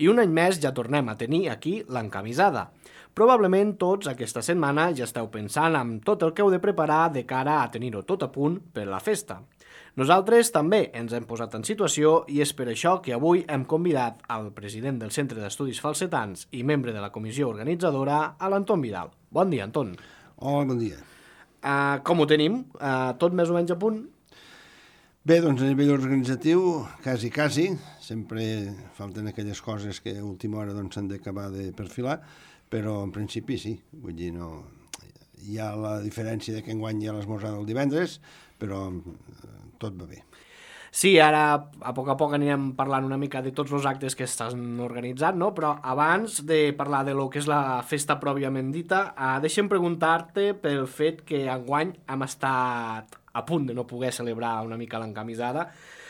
I un any més ja tornem a tenir aquí l'encamisada. Probablement tots aquesta setmana ja esteu pensant en tot el que heu de preparar de cara a tenir-ho tot a punt per la festa. Nosaltres també ens hem posat en situació i és per això que avui hem convidat al president del Centre d'Estudis Falsetans i membre de la comissió organitzadora, a l'Anton Vidal. Bon dia, Anton. Hola, bon dia. Com ho tenim? Tot més o menys a punt? Bé, doncs a nivell organitzatiu, quasi, sempre falten aquelles coses que a última hora s'han d'acabar de perfilar, però en principi sí, vull dir, no... Hi ha la diferència de que enguany hi ha l'esmorzar del divendres, però tot va bé. Sí, ara a poc anirem parlant una mica de tots els actes que estan organitzats, no? Però abans de parlar de lo que és la festa pròpiament dita, deixa'm preguntar-te pel fet que enguany hem estat a punt de no poder celebrar una mica l'encamisada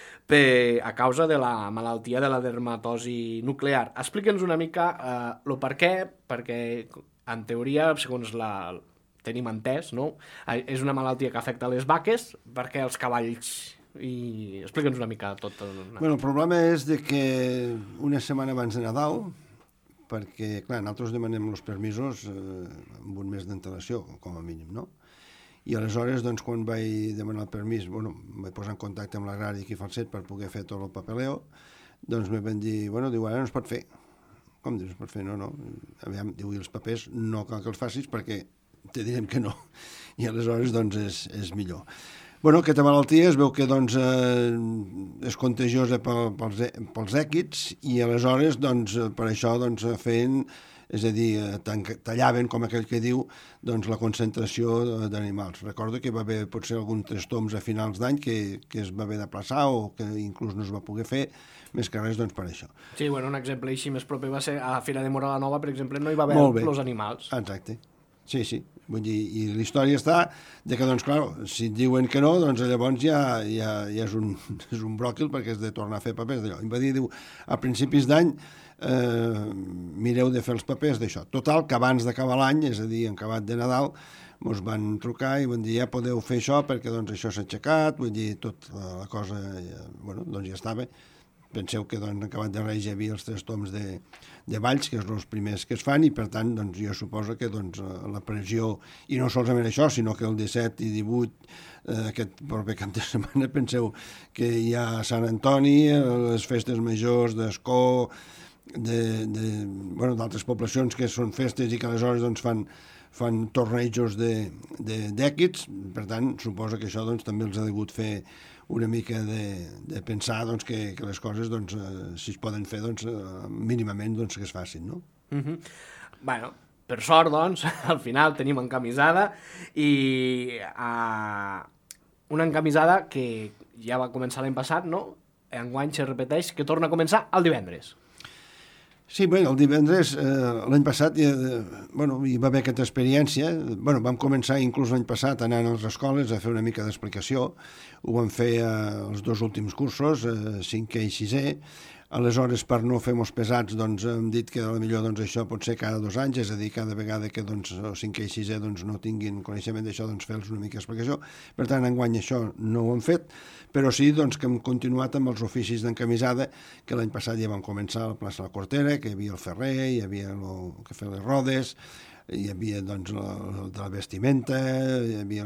a causa de la malaltia de la dermatosi nuclear. Explica'ns una mica el per què, perquè en teoria, segons tenim entès, no? És una malaltia que afecta les vaques, perquè els cavalls... I explica'ns una mica tot. Bueno, el problema és de que una setmana abans de Nadal, perquè, clar, nosaltres demanem els permisos amb un mes d'antelació, com a mínim, no? I aleshores, doncs, quan vaig demanar el permís, bueno, em vaig posar en contacte amb l'agrari aquí a Falset per poder fer tot el papeleo, doncs me van dir, bueno, diu, ara no es pot fer. Com dius, es pot fer? No. Aviam, diu, i els papers no cal que els facis perquè te direm que no. I aleshores, doncs, és millor. Bueno, aquesta malaltia es veu que doncs, és contagiosa pels èquids i aleshores doncs, per això doncs, feien, és a dir, tallaven, com aquell que diu, doncs, la concentració d'animals. Recordo que va haver potser alguns trastoms a finals d'any que es va haver d'aplaçar o que inclús no es va poder fer, més que res doncs, per això. Sí, bueno, un exemple així més proper va ser a la Fira de Móra la Nova, per exemple, no hi va haver els animals. Exacte. Sí. Vull dir, i la història està de que, doncs, clar, si et diuen que no, doncs llavors ja és un bròquil perquè has de tornar a fer papers d'allò. Em va dir, diu, a principis d'any mireu de fer els papers d'això. Total, que abans d'acabar l'any, és a dir, en acabat de Nadal, ens van trucar i van dir, ja podeu fer això perquè doncs això s'ha aixecat, vull dir, tota la cosa, bueno, doncs ja estava. Penseu que doncs, en acabat de Reis hi havia els 3 toms de balls, que és els primers que es fan, i per tant doncs, jo suposo que doncs, la pressió, i no solament això, sinó que el 17 i 18, aquest proper cap de setmana, penseu que hi ha Sant Antoni, les festes majors d'Escó, d'altres poblacions que són festes i que aleshores doncs, fan tornejos d'èquids, per tant, suposo que això doncs, també els ha degut fer una mica de pensar doncs, que les coses, doncs, si es poden fer, doncs, mínimament doncs, que es facin, no? Bueno, per sort, doncs, al final tenim encamisada i una encamisada que ja va començar l'any passat, no? Enguany se repeteix que torna a començar el divendres. Sí, bé, el divendres, l'any passat, hi va haver aquesta experiència. Vam començar inclús l'any passat anant a les escoles a fer una mica d'explicació. Ho vam fer els 2 últims cursos, 5è i 6è. Aleshores, per no fer molts pesats, doncs, hem dit que potser doncs, això pot ser cada 2 anys, és a dir, cada vegada que doncs, 5è i 6è doncs, no tinguin coneixement d'això, doncs, fer-los una mica d'explicació. Per tant, enguany això no ho hem fet, però sí doncs, que hem continuat amb els oficis d'encamisada, que l'any passat ja vam començar a la plaça de la Cortera, que hi havia el ferrer, hi havia el que feia les rodes, hi havia doncs, de la vestimenta, hi havia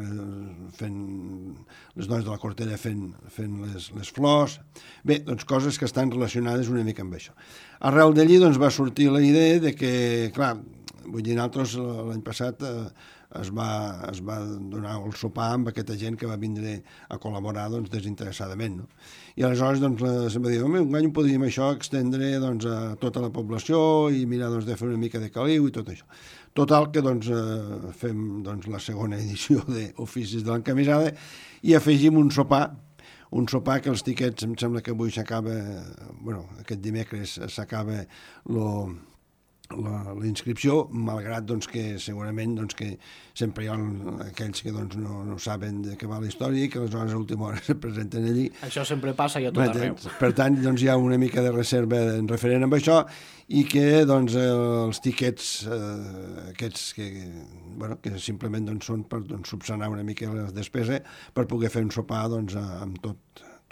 les dones de la Cortella fent les flors. Bé, doncs coses que estan relacionades una mica amb això. Arrel d'allí doncs, va sortir la idea de que, clar, vull dir, nosaltres l'any passat es va donar el sopar amb aquesta gent que va vindre a col·laborar doncs, desinteressadament. No? I aleshores doncs, se'm va dir, home, un any podríem això extendre doncs, a tota la població i mirar doncs, de fer una mica de caliu i tot això. Total, que doncs, fem doncs, la segona edició d'Oficis de l'Encamisada i afegim un sopar que els tiquets, em sembla que avui s'acaba, aquest dimecres s'acaba la inscripció, malgrat doncs, que segurament doncs, que sempre hi ha aquells que doncs, no saben de què va la història i que aleshores a última hora se presenten allí. Això sempre passa i a tot arreu. Per tant, doncs, hi ha una mica de reserva en referent amb això i que doncs, els tiquets aquests que simplement doncs, són per doncs, subsanar una mica les despeses per poder fer un sopar doncs, amb tot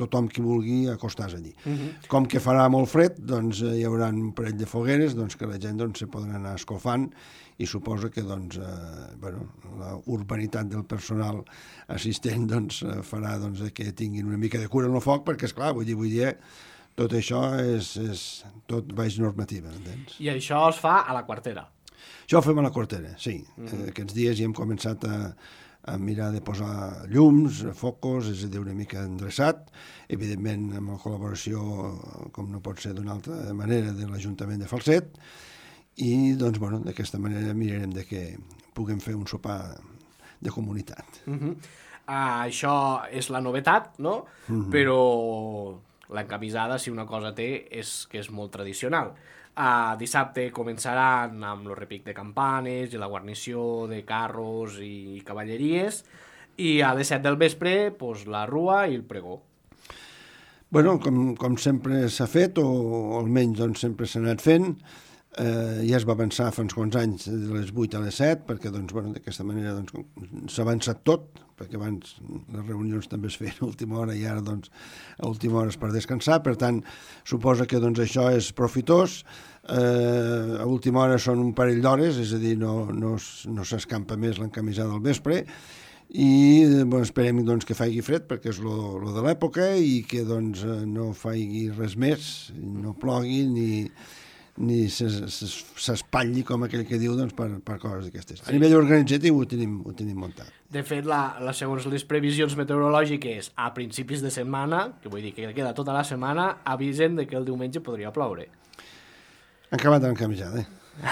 tothom qui vulgui acostar-se allí. Com que farà molt fred, doncs hi haurà un parell de fogueres doncs, que la gent doncs, se podrà anar escalfant i suposa que doncs, la urbanitat del personal assistent doncs, farà doncs, que tinguin una mica de cura en el foc, perquè, esclar, vull dir, tot això és tot baix normativa, entens? I això es fa a la quartera? Això ho fem a la quartera, sí. Aquests dies ja hem començat a mirar de posar llums, focus, és a dir, una mica endreçat, evidentment amb la col·laboració, com no pot ser d'una altra manera, de l'Ajuntament de Falset, i doncs, bueno, d'aquesta manera mirarem de que puguem fer un sopar de comunitat. Això és la novetat, no? Però l'encamisada, si una cosa té, és que és molt tradicional. Dissabte començaran amb el repic de campanes i la guarnició de carros i cavalleries, i a les 7 del vespre pues, la rua i el pregó. Bueno, com sempre s'ha fet, o almenys doncs, sempre s'ha anat fent, ja es va avançar fa uns quants anys de les 8 a les 7, perquè doncs, bueno, d'aquesta manera doncs, s'ha avançat tot, perquè abans les reunions també es feien a última hora i ara doncs, a última hora és per descansar, per tant suposa que doncs, això és profitós, a última hora són un parell d'hores, és a dir, no s'escampa més l'encamisada del vespre, i bueno, esperem doncs, que faci fred perquè és lo de l'època i que doncs, no faci res més, no plogui ni s'espatlli, com aquell que diu, doncs, per coses d'aquestes. A nivell organitzatiu ho tenim muntat. De fet, segons les previsions meteorològiques, a principis de setmana, que vull dir que queda tota la setmana, avisen de que el diumenge podria ploure. Han acabat l'encamisada,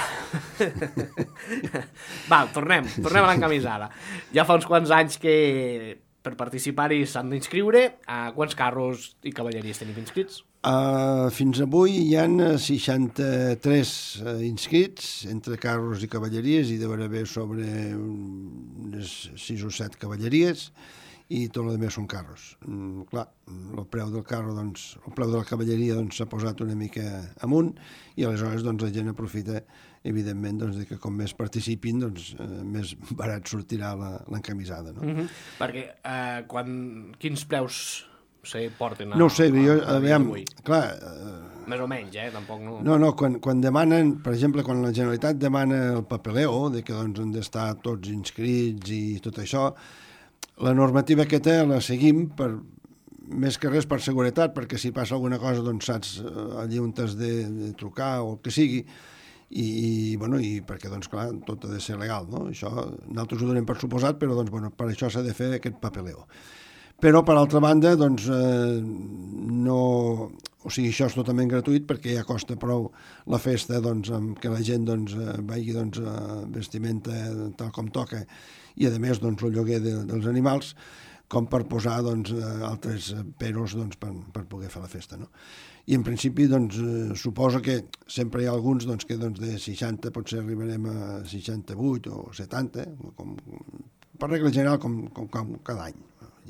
Va, tornem a l'encamisada. Ja fa uns quants anys que per participar-hi s'han d'inscriure. Quants carros i cavalleries tenim inscrits? Fins avui hi ha 63 inscrits entre carros i cavalleries, i deuen haver sobre unes 6 o 7 cavalleries, i tot el més són carros. Clar, el preu del carro, doncs, el preu de la cavalleria s'ha posat una mica amunt, i aleshores doncs, la gent aprofita, evidentment, doncs, que com més participin, doncs, més barat sortirà l'encamisada. No? Perquè quins preus se porten no ho sé, aviam, clar... Més o menys, tampoc no... No, quan demanen, per exemple, quan la Generalitat demana el papeleo, de que doncs, han d'estar tots inscrits i tot això, la normativa que té la seguim més que res per seguretat, perquè si passa alguna cosa doncs saps allí on t'has de trucar o el que sigui, i perquè doncs clar, tot ha de ser legal, no? Això nosaltres ho donem per suposat, però doncs, bueno, per això s'ha de fer aquest papeleo. Però per altra banda, doncs no... O sigui, això és totalment gratuït perquè ja costa prou la festa doncs, amb que la gent doncs, vagi doncs, vestimenta tal com toca, i a més doncs, el lloguer dels animals, com per posar doncs, altres peros doncs, per poder fer la festa. No? I en principi doncs, suposo que sempre hi ha alguns doncs, que doncs, de 60 potser arribarem a 68 o 70, per regla general com cada any.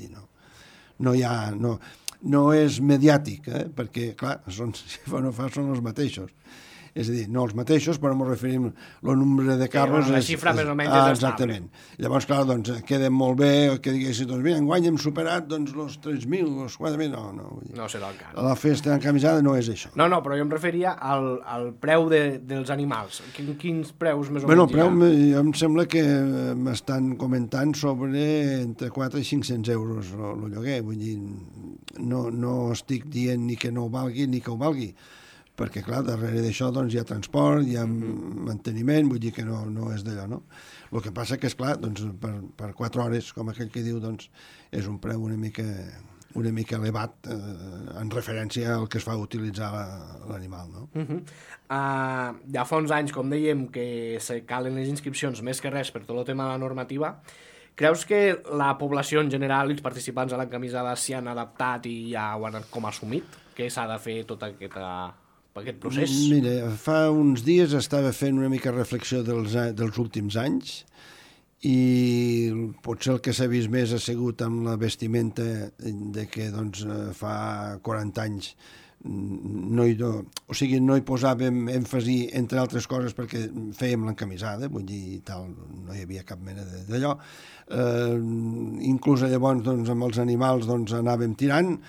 No és mediàtic, perquè, clar, són els mateixos. És a dir, no els mateixos, però ens referim al nombre de carros... La xifra més o menys és estable. Exactament. Llavors, clar, doncs, queda molt bé que diguessin, doncs, mira, enguany hem superat doncs, els 3.000, els 4.000... No serà el cas. La festa encamisada no és això. No, però jo em referia al preu dels animals. Quins preus més o menys el preu, em sembla que m'estan comentant sobre entre 4 i 500 euros el lloguer. Vull dir, no estic dient ni que no ho valgui ni que ho valgui, perquè, clar, darrere d'això doncs, hi ha transport, hi ha manteniment, vull dir que no és d'allò, no? El que passa que, esclar, doncs, per 4 hores, com aquell que diu, doncs, és un preu una mica elevat en referència al que es fa utilitzar l'animal, no? Ja fa uns anys, com dèiem, que se calen les inscripcions més que res per tot el tema de la normativa. Creus que la població en general i els participants a l'encamisada s'hi han adaptat i ja ho han com assumit? Que s'ha de fer tot aquest procés? Mira, fa uns dies estava fent una mica reflexió dels últims anys, i potser el que s'ha vist més ha sigut amb la vestimenta de que doncs, fa 40 anys no hi posàvem èmfasi, entre altres coses, perquè fèiem l'encamisada, vull dir, tal, no hi havia cap mena d'allò. Inclús llavors doncs, amb els animals doncs, anàvem tirant.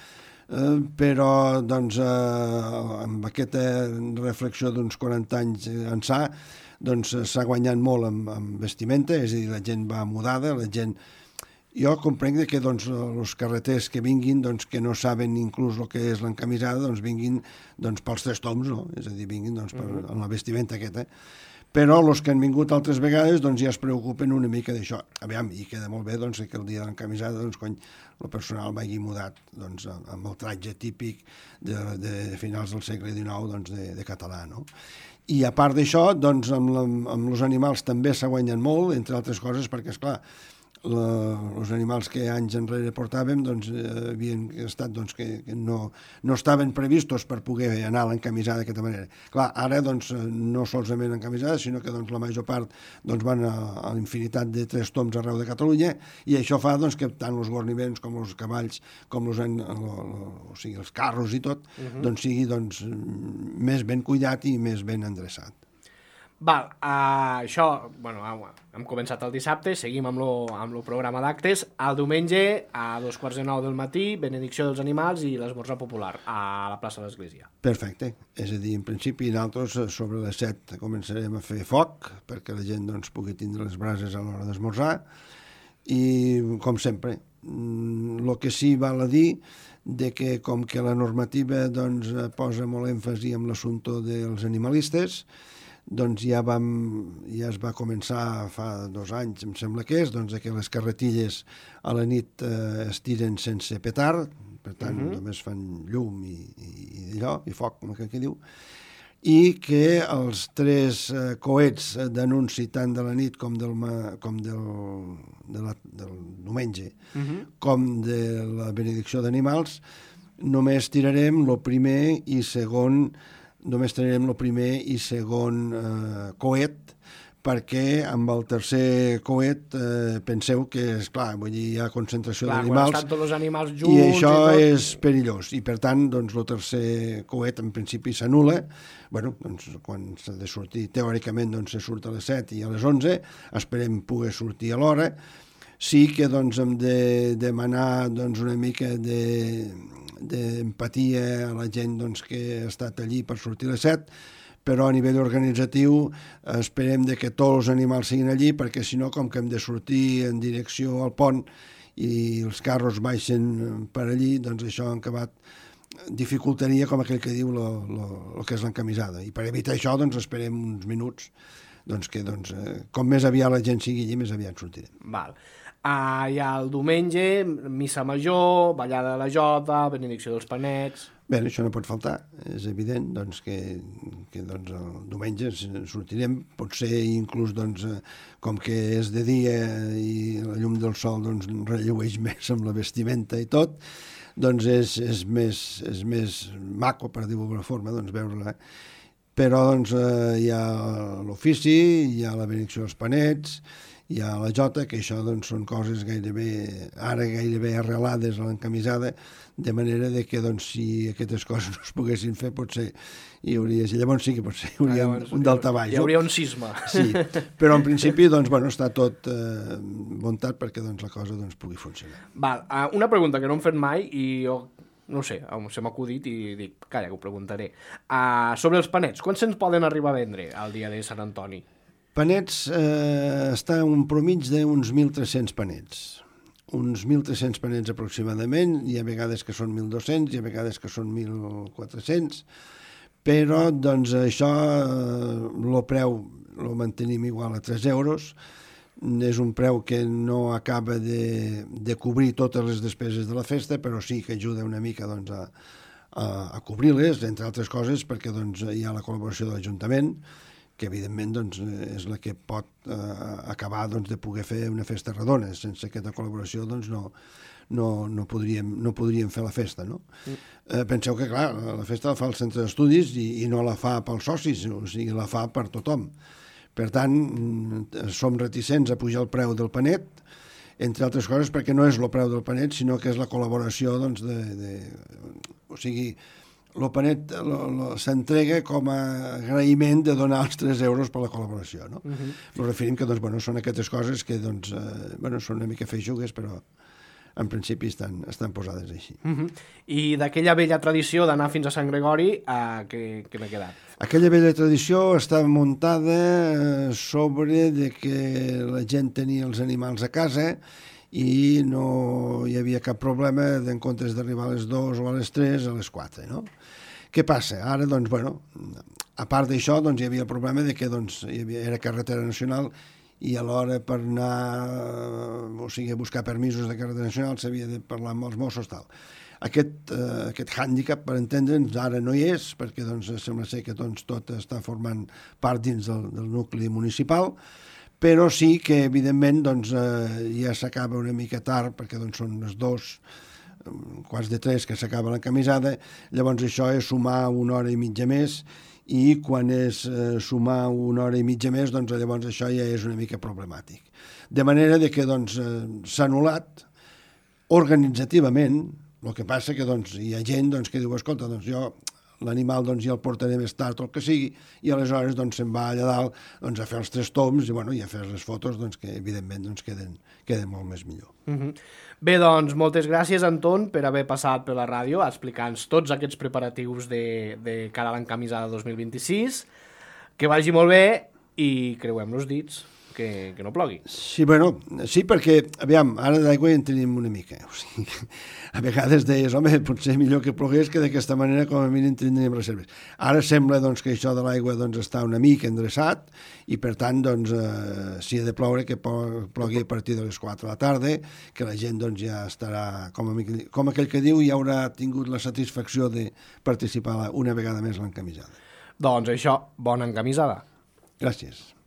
però doncs, amb aquesta reflexió d'uns 40 anys ençà, doncs s'ha guanyat molt amb vestimenta, és a dir, la gent va mudada, la gent... Jo comprenc que doncs, els carreters que vinguin, doncs, que no saben inclús el que és l'encamisada, doncs vinguin doncs, pels 3 toms, no? És a dir, vinguin doncs, amb la vestimenta aquesta. Però els que han vingut altres vegades doncs, ja es preocupen una mica d'això. Aviam, i queda molt bé doncs, que el dia de l'encamisada doncs, cony, el personal vagi mudat doncs, amb el tratge típic de finals del segle XIX doncs, de català. No? I a part d'això, doncs, amb els animals també s'ha guanyat molt, entre altres coses, perquè, esclar, els animals que anys enrere portàvem doncs, havien estat doncs, que no estaven previstos per poder anar a l'encamisada d'aquesta manera. Clar, ara doncs, no solament encamisada, sinó que doncs, la major part doncs, van a l'infinitat de 3 toms arreu de Catalunya i això fa doncs, que tant els guarniments com els cavalls, com o sigui, els carros i tot, doncs, sigui doncs, més ben cuidat i més ben endreçat. Val, això, bueno, hem començat el dissabte, seguim amb el programa d'actes. El diumenge, a 2:15 del matí, benedicció dels animals i l'esmorzar popular a la plaça de l'Església. Perfecte. És a dir, en principi, nosaltres sobre les 7 començarem a fer foc perquè la gent doncs, pugui tindre les brases a l'hora d'esmorzar i, com sempre, el que sí val a dir de que com que la normativa doncs, posa molt èmfasi en l'assumpte dels animalistes, doncs ja es va començar fa 2 anys, em sembla que és, doncs que les carretilles a la nit es tiren sense petard, per tant només fan llum i allò, i foc, com que diu, i que els 3 coets d'anunci tant de la nit com del diumenge, com de la benedicció d'animals, només tirarem el primer i segon coet, perquè amb el tercer coet penseu que, esclar, vull dir, hi ha concentració d'animals, quan estan tots els animals junts, i això és perillós, i per tant, doncs, el tercer coet en principi s'anul·la. Bueno, doncs, quan s'ha de sortir, teòricament, doncs, se surt a les 7 i a les 11, esperem poder sortir a l'hora. Sí que, doncs, hem de demanar, doncs, una mica d'empatia a la gent doncs, que ha estat allí per sortir a les 7, però a nivell organitzatiu esperem que tots els animals siguin allí, perquè si no, com que hem de sortir en direcció al pont i els carros baixen per allí, doncs això en acabat dificultaria, com aquell que diu, el que és l'encamisada. I per evitar això, doncs, esperem uns minuts, doncs, que doncs, com més aviat la gent sigui allí, més aviat sortirem. Val. Hi ha el diumenge, missa major, ballada de la jota, benedicció dels panets... Bé, això no pot faltar, és evident doncs, que doncs, el diumenge sortirem, potser inclús doncs, com que és de dia i la llum del sol doncs, rellueix més amb la vestimenta i tot, doncs és més maco, per dir-ho d'alguna forma, doncs, veure-la. Però doncs, hi ha l'ofici, hi ha la benedicció dels panets, hi ha la jota, que això doncs, són coses gairebé arrelades a l'encamisada, de manera que doncs, si aquestes coses no es poguessin fer, potser hi hauria... Llavors sí que potser hi hauria un daltabaix. Hi hauria un sisme. Sí, però en principi doncs, bueno, està tot muntat perquè doncs, la cosa doncs, pugui funcionar. Val. Una pregunta que no hem fet mai i jo no sé, se m'ha acudit i dic, calla, que ho preguntaré. Sobre els panets, quants se'ns poden arribar a vendre el dia de Sant Antoni? Panets, està un promig d'uns 1.300 panets. Uns 1.300 panets aproximadament, hi ha vegades que són 1.200, hi ha vegades que són 1.400, però doncs això, el preu el mantenim igual a 3 euros, és un preu que no acaba de cobrir totes les despeses de la festa, però sí que ajuda una mica doncs, a cobrir-les, entre altres coses, perquè doncs, hi ha la col·laboració de l'Ajuntament, que evidentment doncs, és la que pot acabar doncs, de poder fer una festa redona. Sense aquesta col·laboració doncs, no podríem fer la festa. No? Penseu que clar, la festa la fa el centre d'estudis i no la fa pels socis, o sigui, la fa per tothom. Per tant, som reticents a pujar el preu del panet, entre altres coses perquè no és el preu del panet, sinó que és la col·laboració doncs, o sigui, el panet s'entrega com a agraïment de donar els 3 euros per la col·laboració. No? Ens referim que doncs, bueno, són aquestes coses que doncs, bueno, són una mica feixugues, però en principi estan posades així. I d'aquella vella tradició d'anar fins a Sant Gregori, què n'ha quedat? Aquella vella tradició estava muntada sobre de que la gent tenia els animals a casa i no hi havia cap problema en comptes d'arribar a les 2 o a les 3, a les 4, no? Què passa? Ara, doncs, bueno, a part d'això, doncs, hi havia el problema de que era carretera nacional i alhora per anar, o sigui, a buscar permisos de carretera nacional s'havia de parlar amb els Mossos, tal. Aquest hàndicap, per entendre'ns, ara no hi és, perquè doncs, sembla ser que doncs, tot està formant part dins del nucli municipal, però sí que, evidentment, doncs, ja s'acaba una mica tard, perquè doncs, són les 2:15 que s'acaba l'encamisada, llavors això és sumar 1 hora i mitja més, i quan és sumar 1 hora i mitja més, doncs llavors això ja és una mica problemàtic. De manera que doncs, s'ha anul·lat organitzativament, el que passa que doncs, hi ha gent doncs, que diu, escolta, doncs jo l'animal doncs, ja el portaré més tard o el que sigui, i aleshores doncs, se'n va allà dalt doncs, a fer els 3 toms i, bueno, i a fer les fotos doncs, que evidentment doncs, queden molt més millor. Bé, doncs, moltes gràcies, Anton, per haver passat per la ràdio explicant-nos tots aquests preparatius de cara a l'encamisada 2026. Que vagi molt bé i creuem els dits que no plogui. Sí, bueno, sí, perquè, aviam, ara d'aigua ja en tenim una mica. O sigui, a vegades deies, home, potser millor que plogués, que d'aquesta manera com a mínim tindríem reserves. Ara sembla doncs, que això de l'aigua doncs, està una mica endreçat i, per tant, doncs, si ha de ploure, que plogui a partir de les 4 de la tarda, que la gent doncs, ja estarà, com aquell que diu, ja haurà tingut la satisfacció de participar una vegada més a l'encamisada. Doncs això, bona encamisada. Gràcies.